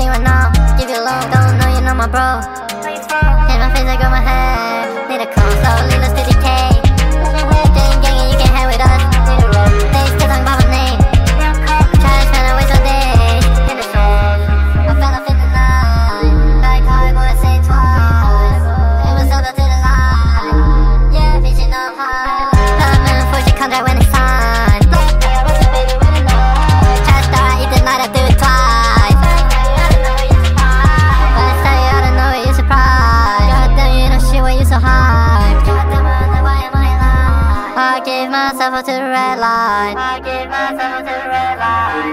anything right now. Give you a loan, don't know you know my bro. In my face, I got my hair. Need a call, slowly let's do decay. Gang, gang, you can hang with us. They still talking about my name. Try to spend away some days. I fell off in the night. Back hard, boy, say twice. It was over to the line. Yeah, vision up high. Diamond for your contract when it's time. Try to start, eat the night, I do it twice. Let's tell you, I don't know what you're surprised. Goddamn, you know shit when you so high. I gave myself up to the red light. I gave myself up to the red light.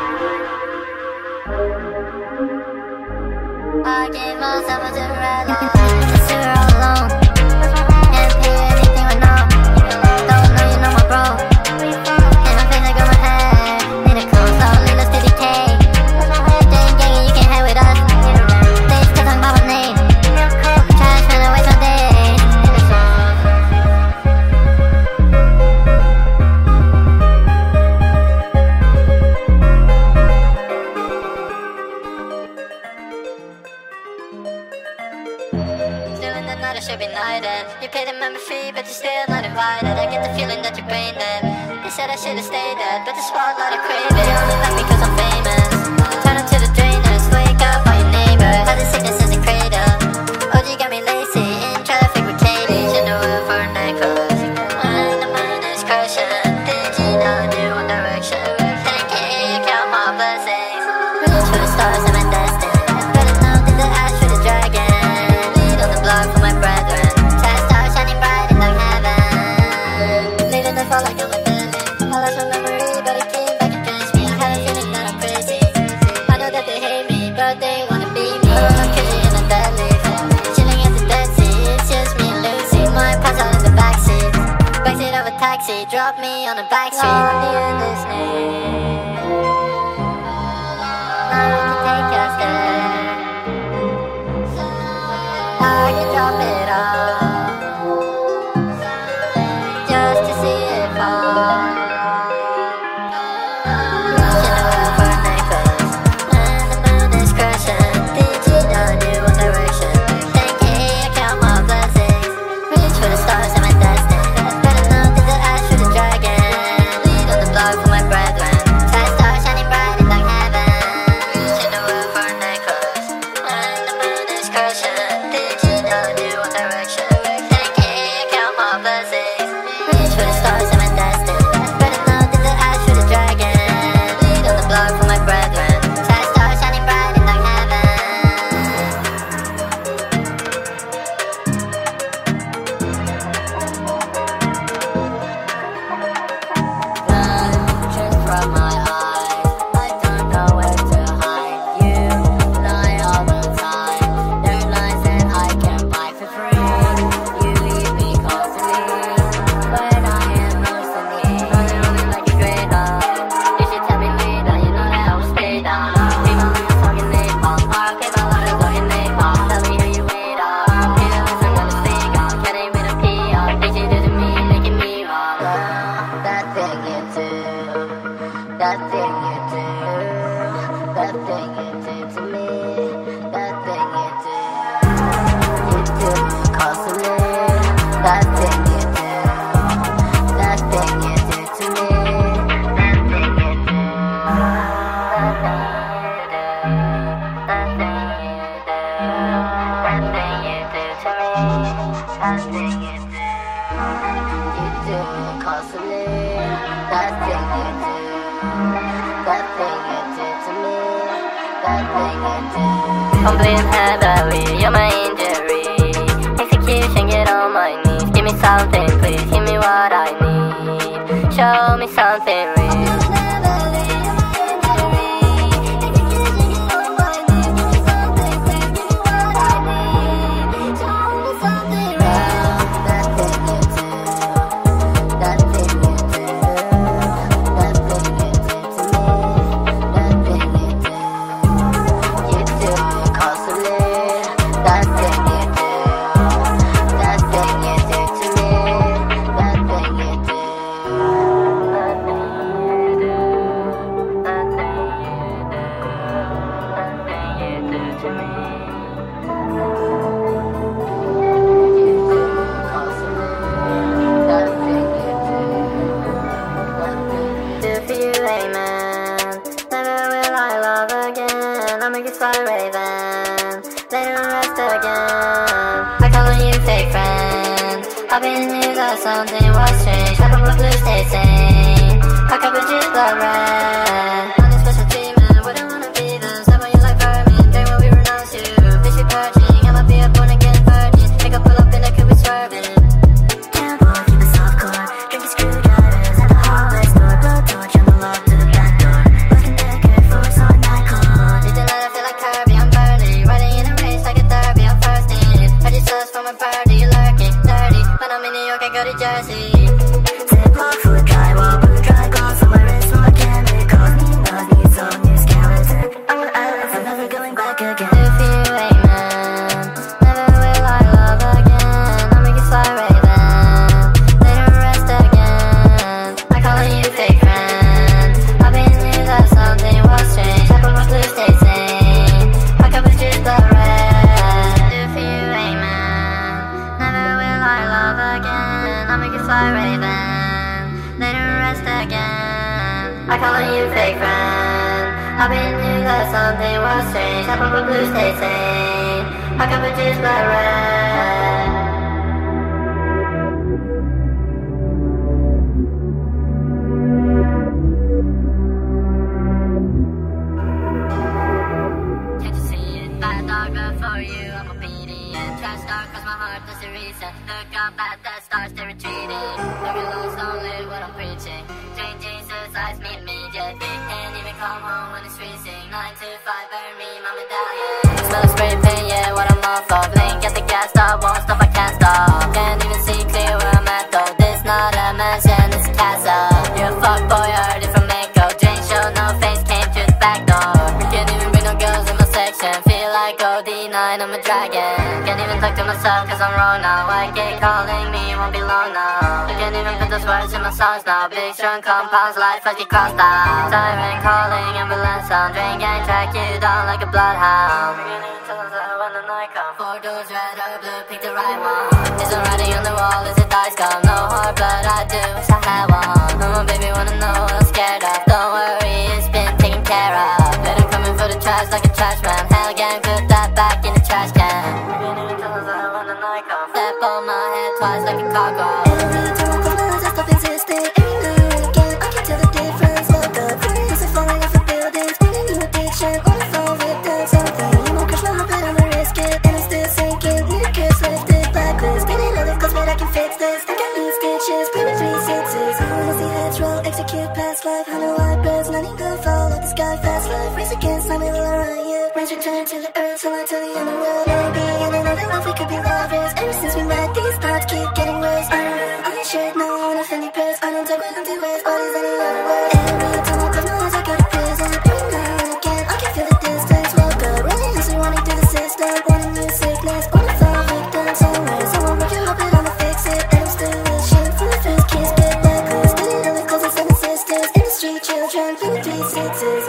I gave myself up to the red light. Just sit all alone. Can't pay anything right now. Don't know you know my bro. In my face, I got my hair. Need a call, slowly let's do decay. Gang, gang, you can hang with us. They still talking about my name. Try to spend away some days. Feeling that night I should be knighted. You paid the member fee, but you're still not invited. I get the feeling that you're brain dead. They said I should've stayed dead, but the spotlight I crave it. They only like me cause I'm famous. Turn up to the drainers, wake up all your neighbors. How the sickness is a crater. OG got me lazy, in traffic with Katie. Should know it for a necklace. When the moon is crashing, did you know new one direction? Thank you, count my blessings. Reach for the stars, I'm a destined. Better know than the ash for the dragon. Blood for my brethren. Test star shining bright in dark heaven. Leaving the fall like a weapon. I lost my memory, but it came back and drenched me. I had a feeling that I'm crazy. I know that they hate me, but they wanna be me. I'm crazy in a deadlift. Chilling at the Dead Sea. It's just me and Lucy. My pants are in the backseat. Backseat of a taxi. Drop me on a back street. The end is near. Now we can take a step. I can drop it off just to see it fall. Reaching away for a necklace when the moon is crashing. Did you know new one direction? Thank you, I count my blessings. Reach for the stars, I'm a destined. Better know that the ash for the dragon. Lead on the block for my brethren. Test star shining bright in dark heaven. Reaching away for a necklace when the moon is crashing. Reach for the stars, I'm a destined. Better know that the ash for the dragon. Lead on the block for my brethren. Test star shining bright in dark heaven. Blood from my eyes. I don't know where to hide. You lie all the time. There are lies that I can't buy for free. You leave me constantly, but I am mostly running only like a great dog. You should tell me later, you know that I will stay down. People are talking napalm, okay, my love is talking napalm. Tell me who you wait on. Peter was I'm gonna stay gone. Can't even a PR. Think you did to me, making me wrong. That thing you do, that thing you do, that thing you do to me, that thing you do. You do constantly. That thing you do, that thing you do to me, that thing you do, that thing you do, that thing you do, that thing you do to me, that thing you do. You do constantly. That thing you do, that thing you do to me, that thing you do. I'm bleeding heavily, you're my injury. Execution, get on my knees. Give me something, please, give me what I need. Show me something real. fly raving, later rest again. I call on you fake friend, I've been in you that something was strange. I probably stay sane, I could be just blood red. On this special treatment, wouldn't wanna be the stuff on you like vermin. They will be renounce you, fishy purging. I might be a born again virgin, make a pull up in a could be swerving. Gamble, keep it softcore, drinking screwdrivers at the hardware store. Blowtorch on the lock to the back door, looking naked for a solid night call. Need to let it feel like Kirby, I'm burning, riding in a race like a derby, I'm first in. Heard you sus from a birdie, you lurking, dirty. When I'm in New York, I go to Jersey. Ziploc full of drywall, blue dry gloss on my wrist, more chemicals. Needles, need some new skeleton. I'm an island, I'm never going back again. If you ain't man, never will I love again. I'll make you fly raving, later rest again. I call on you fake friend, I've been knew that something was strange. I put my blue stay sane, I could be just the red. If you ain't man, never will I love again. I'll make you fly raving, later rest again. I call on you fake friend, I've been knew that something was strange. I put my blue stay sane, I could be just the red. Can't you see it? Bad dog, but for you, I'm obedient. Trash dog, cause my heart doesn't reason. Look up at the stars, they're retreating. Looking lost, don't live what I'm preaching. Change Jesus, eyes me immediately. Can't even come home when it's freezing. 9 to 5, burn me, my medallion. Smell of spray paint, yeah, what I'm off of. Blink at the gas stop, won't stop, I can't stop. Can't even see clear where I'm at though. This not a mansion, it's a castle. You're a fuckboy, heard it from Mako. Drain show, no face, came through the back door. We can't even bring no girls in my section. Feel like OD9, I'm a dragon. Can't even talk to myself cause I'm wrong now. White gate calling me, won't be long now. I can't even put those words in my songs now. Big strong compounds, life like you crossed out. Siren calling, ambulance sound. Drain gang track you down like a bloodhound. When the night comes, 4 doors, red or blue, pick the right one. Is there writing on the wall, is it dice gum? No heart, but I do wish I had one. Oh, baby, wanna know what I'm scared of. Don't worry, it's been taken care of. Better come in for the trash like a trash man. Hell gang, put that back in the trash can. We can't even tell us that when the night comes. Step on my head twice like a cockroach. Every time I close my eyes, I stop existing. Every now and again, I can tell the difference. Look up, friends are falling off the buildings. Been a new addiction, on the phone with them. Something, you won't crush my heart, but I'ma risk it. And I'm still sinking, need a kiss, lifted, blacklist. Been in other clothes, but I can fix this. I got new stitches, play with 3 6s. I wanna see heads roll, execute past life. I know I birds, nothing gonna fall like the sky, fast life. Race against time, it will around you. Rains return to the earth, so I tell you I'm around. Maybe in another life we could be lovers. Ever since we met, these thoughts keep getting worse. I should know on a Fendi purse. I don't talk with empty words, what is any other word? Every time I close my eyes, I go to prison. Every now and again, I can feel the distance. Woke up, really losing, running through the system. Want a new sickness, wanna fall victim somewhere. Someone break your heart, but I'ma fix it. And I'm still wishing for the first kiss, get that close. Getting really close like 7 sisters. In the street, children, play with 3 6s.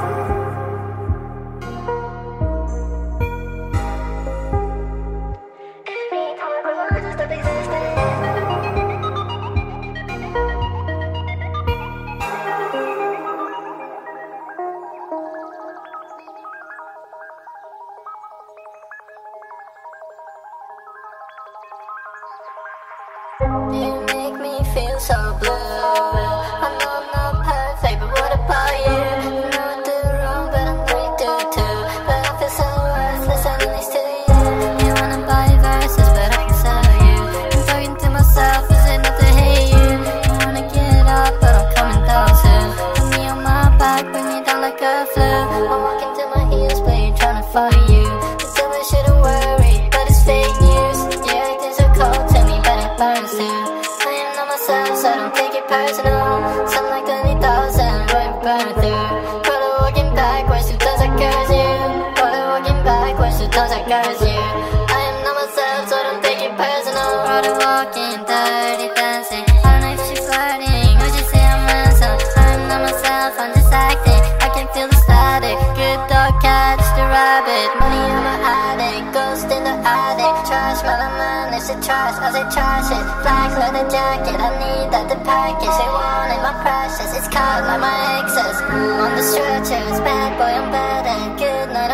You make me feel so blue. I know I'm not perfect, but what about you? I know I do wrong, but I'm pretty do too. But I feel so worthless, I need next to you. You wanna buy verses, but I can sell you. I'm talking to myself, is it not to hate you? I wanna get up, but I'm coming down soon. Put me on my back, bring me down like a flu. I'm walking to my heels, but you're trying to fight you. You tell me I shouldn't worry, but it's fake news. You're acting so cold to me, but it burns too. I am not myself, so don't take it personal. Sound like 20,000, right burn through. Probably walking backwards, 2 times I curse you. Probably walking backwards, 2 times I curse you. I am not myself, so don't take it personal. Probably walking, dirty dancing. I don't know if she's flirting, or she say I'm handsome. I am not myself, I'm just acting. I can feel the static. Good dog catch the rabbit. Money on my addict, ghost in the attic. Trash, while I manage to trash as I trash it. Black leather jacket, I need that the package. They wanted my precious, it's caught like my exes. On the stretchers, bad boy, I'm better. Good night,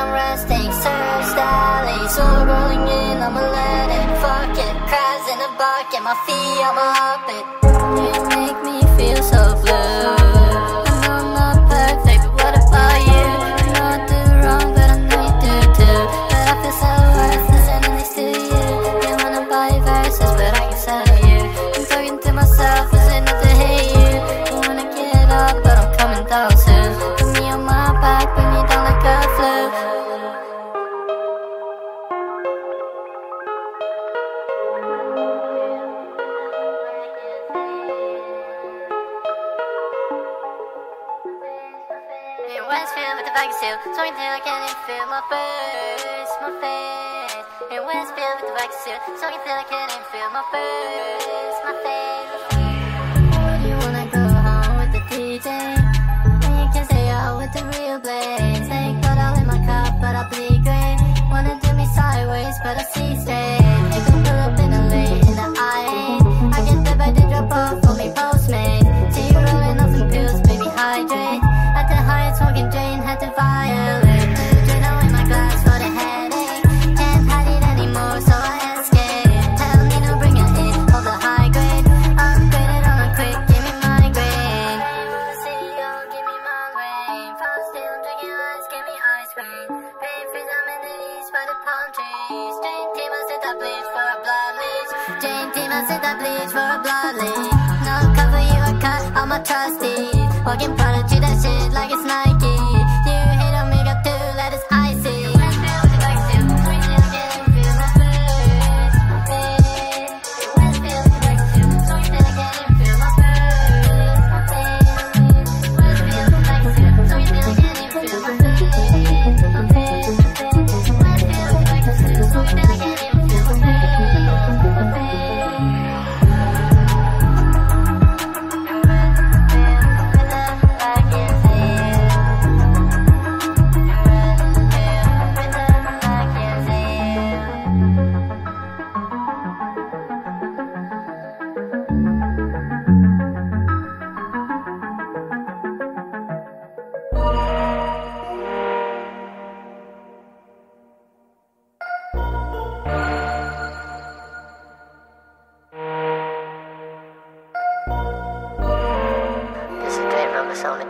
I'm resting, surf styling, so rolling in, I'ma let it, fuck it, crabs in a bucket, my feet, I'ma up it. You make me feel so blue. I know I'm not perfect, but what about you? I know I do wrong, but I know you do too. But I feel so worthless and next to you. You wanna buy verses, but I can sell you. I'm talking to myself, listening to hate you. You wanna get up, but I'm coming down soon. Put me on my back, bring me down like a flu. In Westfield with the bag of steel, talking till I can't even feel my face, my face. In Westfield with the bag of steel, talking till I can't even feel my face, my face. Would you wanna go home with the DJ? And you can stay out with the real blaze. Take bottle in my cup, but I'll be great. Wanna do me sideways, but I see straight. You can pull up in the late in the IA. I get the bed to drop off for me postmate. See you rolling off some pills, baby hydrate. At the highest smoking drain, had to violate. Drain away my glass for the headache. Can't hide it anymore, so I escape. Tell me to bring it in, all the high grade. Upgraded on a quick, give me migraine. CEO, give me migraine. Fall still, drinking ice, give me ice cream. Pain freeze, I'm in the east by the palm trees. Jane team, I said that bleeds for a blood leech. Jane team, I said that bleeds for a blood leech. No cover, you a cut, I'm a trustee. Walking product, treat that shit like it's Nike. You hate on me, got two letters icy. Westfield with the bag still, sweet little kid, feel my face, my face. Westfield with the bag still, sweet little kid, feel my face, my face. Westfield with the bag still, sweet little kid, feel my face, my face. Westfield with the bag still, sweet little kid, feel my face, my face. This is great number, Sony.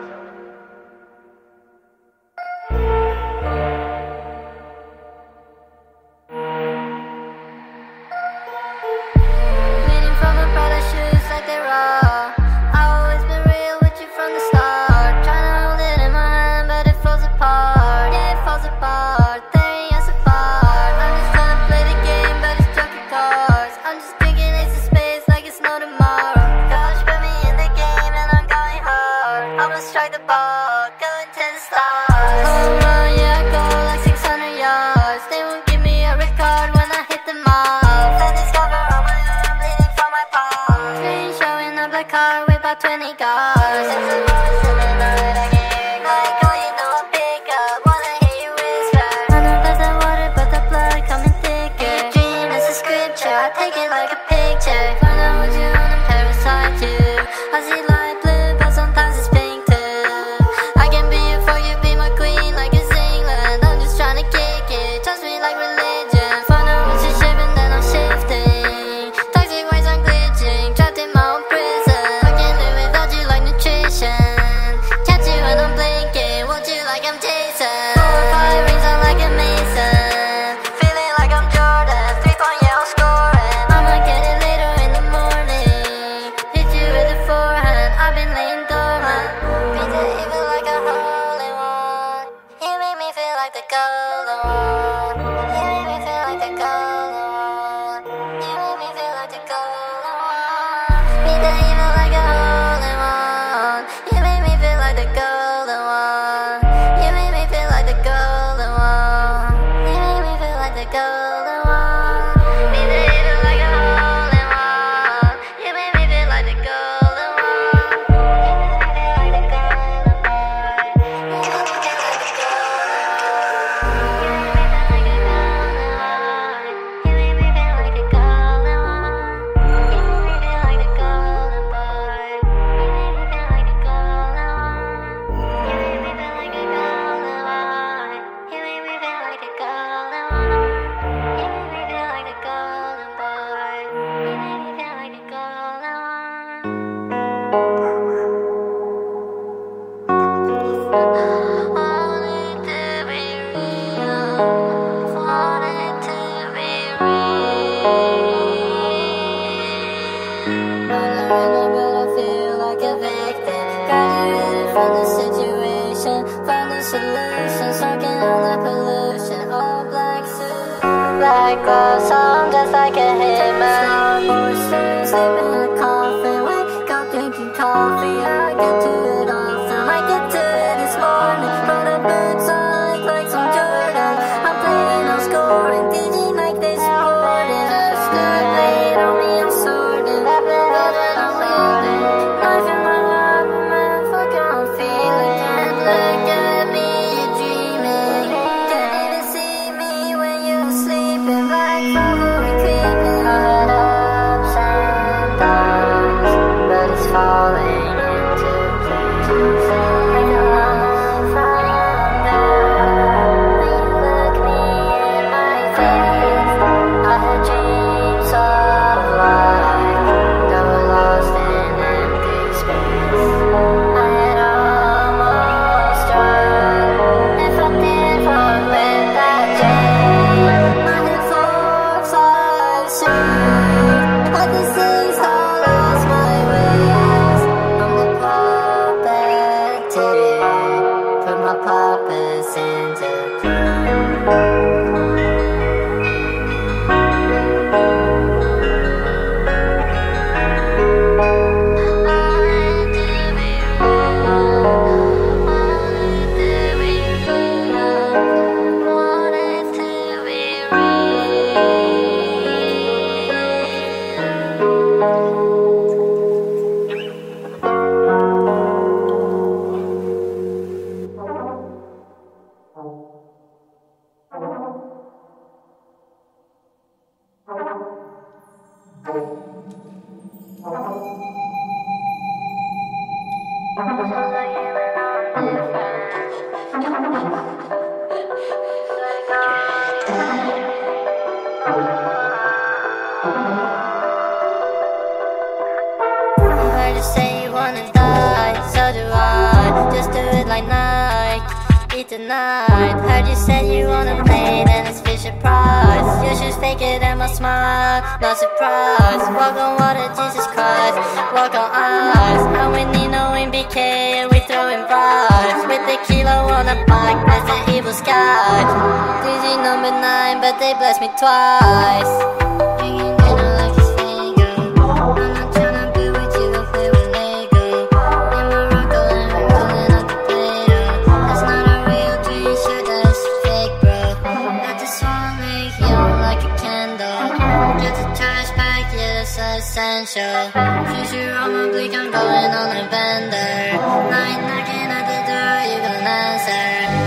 Meaning from a brother's shoes like they raw. I always been real with you from the start. Trying to hold it in my hand, but it falls apart. Yeah, it falls apart. Tearing us apart. I'm just trying to play the game, but it's junky cars. I'm just drinking ace of space like it's no tomorrow. Gosh, put me in the game and I'm going hard. I'ma strike the ball, going to the stars. Home run, yeah, I go like 600 yards. They won't give me a record when I hit the mall. Then discover on my arm, bleeding from my palm. Screen showing up like car with about 20 cars. It's the most in the night, I get like, oh, you know I pick up. Wanna hear you whisper. I know that the water, but the blood coming thicker. Dream is a scripture, I take it like a picture. Find out what you want and parasite you. I see light blue, but sometimes it's pink too. I can be you for you, be my queen like it's England. I'm just trying to kick it, trust me like religion. Find out what you're shipping, then I'm shifting. Toxic ways I'm glitching, trapped in my own prison. I can't live without you like nutrition. Catch you when I'm blinking, want you like I'm Jason. 4 or 5 rings on like a Mason. Feeling like I'm Jordan, 3-point, yeah, I'm scoring. I'ma get it later in the morning. Hit you with a forehand, I've been laying dormant. Beat the evil like a hole in one. You make me feel like the golden one. You make me feel like the golden one. You make me feel like the golden one. Beat the evil like a hole in one. You make me feel like the golden one. You make me feel like the golden one. You make me feel like the golden one. Beat the evil like a hole in one. You make me feel like the golden one. You make me feel like the golden one. You make me feel like the golden one. You make me feel like the golden one. psycho, so I'm just like a hitman. Sleep in a coffin, wake up drinking coffee. I get to it often, might get to it this morning. But I've been silent like some Jordan. I'm playing, I'm scoring, DJ like this morning. Just late on me, I'm sorting. I've been living, I'm living. Life in my life, man, fuck I'm feeling. Can't look at me, you're dreaming. Can't even see me when you're sleeping. Right before we creeping. I had ups and downs, but it's falling into place. Like a love from there. When you look me in my face, I had dreams of life that were lost in empty space. I had almost tried if I did fuck with that dream. I had thoughts I'd see. I can see so lost my ways. I'm the puppet today. Put my puppets into play. Heard you say you wanna die, so do I. Just do it like Nike, eat tonight. Heard you said you wanna play, then it's Fisher Price. You should fake it and my smile, not surprised. Walk on water, Jesus Christ, walk on ice. And we need no BK and we throwing vibes. With the kilo on a bike, that's the evil skies. DG number 9, but they bless me twice. Hanging dinner like it's Fago. I'm not tryna be with you, go play with Lego. In Morocco and we're rolling up the Play-Doh. That's not a real dream, sure that's fake, bro. At the Swan Lake, young like a candle. Get the trash back, yeah, that's essential. Future on my bleak, I'm going on a bender. Night knocking at the door, you gon' answer.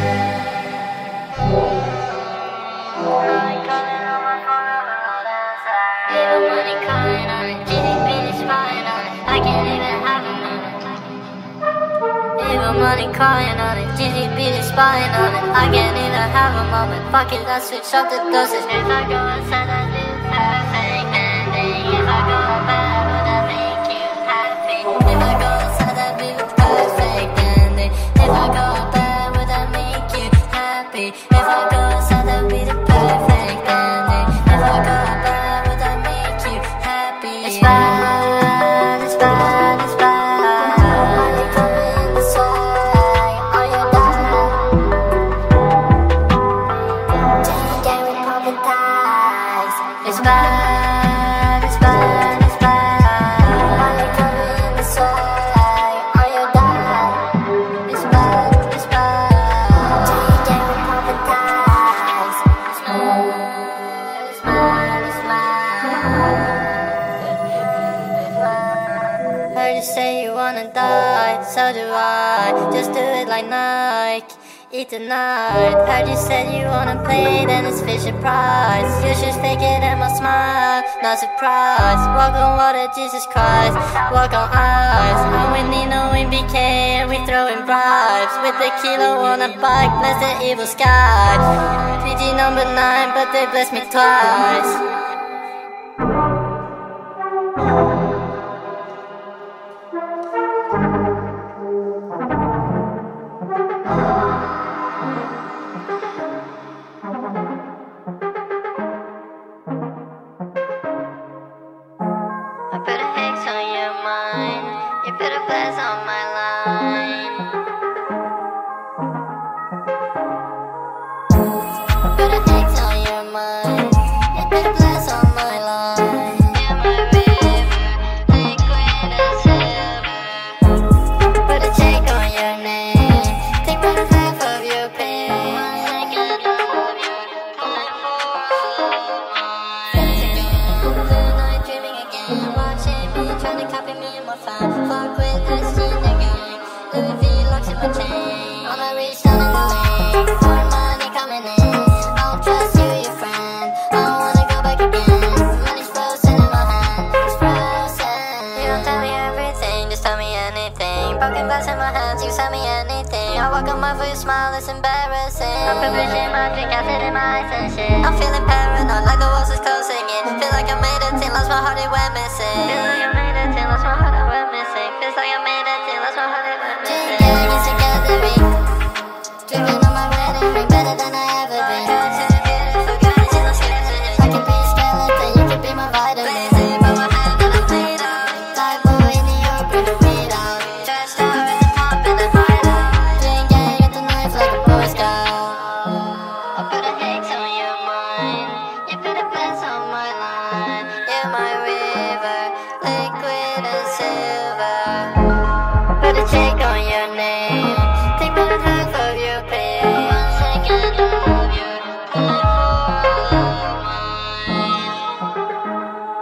Even money calling on it, GDP is spying on it. I can't even have a moment. Even money calling on it, GDP is spying on it. I can't even have a moment. Fuck it, I switch up the doses. If I go outside, I do perfect ending. If I go bad, would that make you happy? If I go outside, that be the perfect ending. If I go bad, would that make you happy? If I go outside, that be the perfect ending. If I go bad, would that make you happy? It's bad, it's bad, it's bad. Money coming this way, are you down? Day with pumping ties. It's bad, it's bad, it's bad. Money coming this way, are you down? It's bad, it's bad. Day with pumping ties. It's bad, it's bad, it's bad. Heard you say you wanna die, so do I. Just do it like Nike, eat tonight. Heard you said you wanna play, then it's Fisher Price. You should fake it and my smile, not surprised. Walk on water, Jesus Christ, walk on ice. And we need no BK and we throwing bribes. With the kilo on a bike, bless the evil skies. PG number 9, but they bless me twice. I put a hex on your mind, you put a bless on my line. Put a hex on your mind, you glass in my hands, you send me anything. I walk on my foot, smile, it's embarrassing. I'm pushing my drink, acid in my eyes and shit. I'm feeling paranoid, like the walls is closing in. Feel like I made it, till lost my heart, it went missing. Feel like I made it, till lost my heart, it went missing. Feels like I made it, till lost my heart, it went missing. Gang is a gathering, dripping on my wedding ring, better than I ever been. I can be a skeleton, you can be my vitamin. Live boy in the open, weed out. Dressed up in the pump and the hideout. Doing gang at the knife like a Boy Scout. I put a hex on your mind. You put a bless on my line. You're my river, liquid and silver. Put a check on your name. Take my half of your pain. 1 second of your life for mine.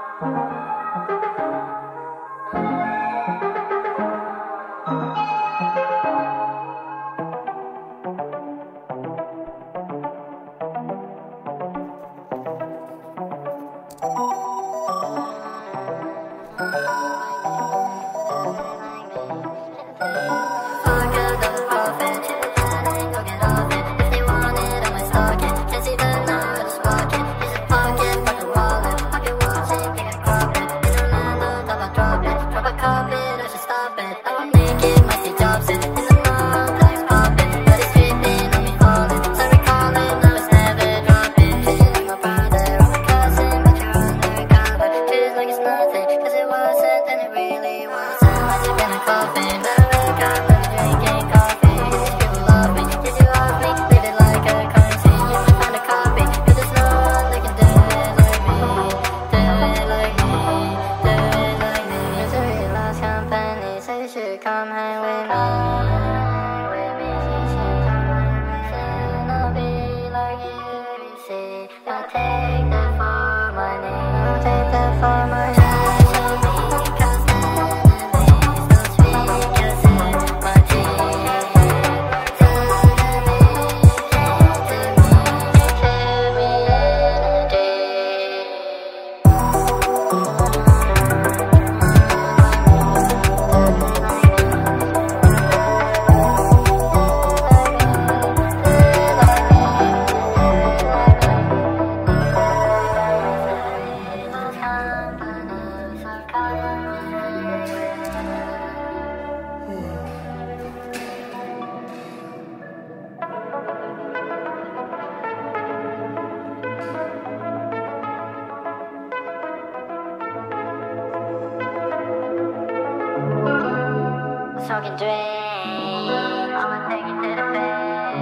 Come hang with me. I'll be like you, see. Don't take that for money. Don't take that for money. Smoking dream, I'ma take you to the bed.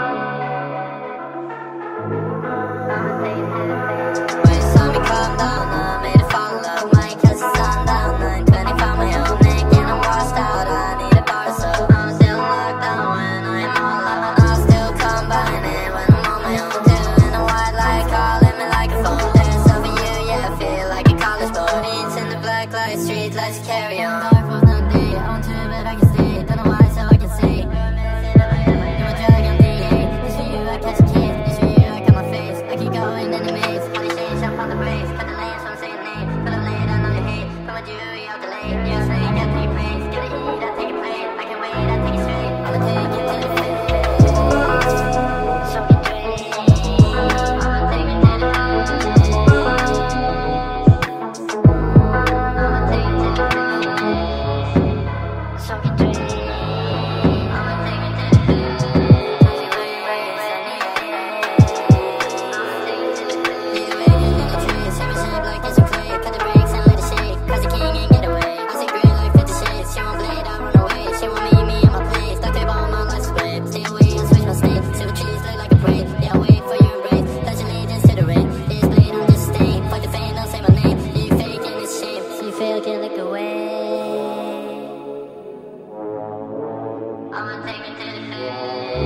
I'ma take you to the bed. When you saw me calm down, I made it follow. Might catch the sundown, 9:25 my own neck and I'm washed out. I need a bar, so I'm still locked down when I'm all out. I'll still combine it when I'm on my own. Doing a white light, calling me like a phone. There's something you, yeah, I feel like a college boy. Beats in the black light, street lights carry on. Dark for the day, I want to, but I can stay. Don't know why, so I can say. You're my drug, I'm DA. This for you, I catch a kid. This for you, I got my face. I keep going in the maze. Honey shade, jump on the brakes. Cut the lanes, so I'm saying name. Put a lid, I know you hate. Put my jewelry out the lane. You say, I take your praise. Gotta eat, I take your plate. I can wait, I take it straight. I'ma take you to the face. So we dream. I'ma take you to the face. I'ma take you to the face. So we dream. I'ma take you to the face. Either way, you're gonna trace every shape like it's a clay. Cut the brakes and let it shake. Cause the king ain't get away. I see gray like 50 shades. She won't blade, I run away. She won't meet me in my place. Duct tape on my license plate. Stay away and switch my state. Silver trees look like a parade. Yeah, I wait for your embrace. Pledge allegiance to the rain. This blade on this stain. Fuck the fame, don't say my name. You faking it's shame. So you fail, can't look away. I'ma take you to the face.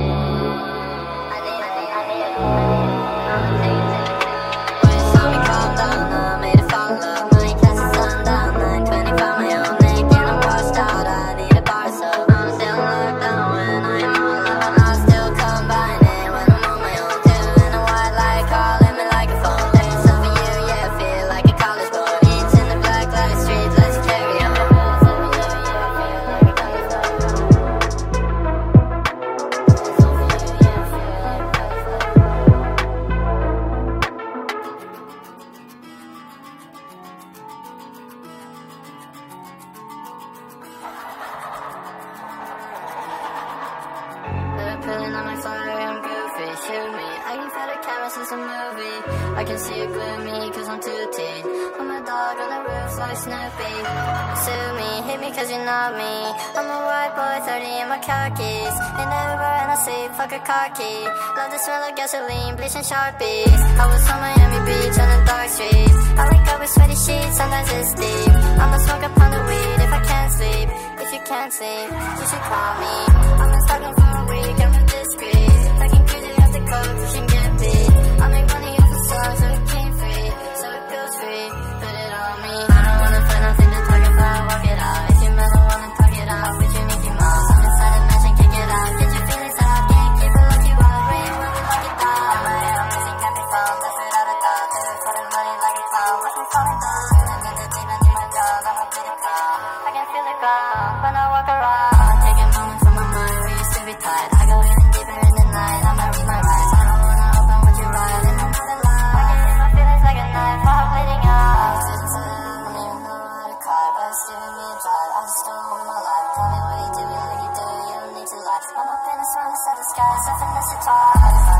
I'ma take you to the face. When you saw me calm down, I made it follow. Might catch the sundown, 9:25 my own neck and I'm washed out. I need a bar, so I'm still locked down when I'm all out. I'll still combine it when I'm on my own. Doing a white light, calling me like a phone. There's something you, yeah, I feel like a college boy. Beats in the black light, street lights carry on. Something you, yeah, I feel like a college boy. to me. I can feel the camera since a movie. I can see it gloomy cause I'm too teen. I'm a dog on the roof like Snoopy. Sue me, hit me cause you know me. I'm a white boy, 30 in my khakis. In the Uber and I sleep like a car key. Love the smell of gasoline, bleach and Sharpies. I was on Miami Beach on the dark streets. I wake up with sweaty sheets, sometimes it's deep. I'ma smoke upon the weed if I can't sleep. If you can't sleep, you should call me. I've been stuck for a week, I'm discreet. Fucking crazy off the coke, you can get beat. I make money off the song, so it came free. So it goes free, put it on me. I don't wanna find nothing to talk about, walk it out. If you never wanna talk it out, with your Mickey Mouse. I'm inside the mansion, can't get out. Get your feelings out, can't keep it like you are. Rain when we lock it down. On my head, I'm missing, can't be found. That's without a doubt. Do it for the money like a clown. Watch me falling down. And then the demon in my dog, I'm a bit of clown. I can feel the ground when I walk around. Taking moments from my mind, we used to be tight. I go even deeper in the night, I'ma read my rights. I don't wanna open what you write, and I'm not alive. I can feel my feelings like a knife, my heart bleeding out. I don't even know how to cry, but it's doing me inside. I just don't want my life. Tell me what you do, like you do, you don't need to lie. I'm up in the sun, set the sky, so finesse the tide.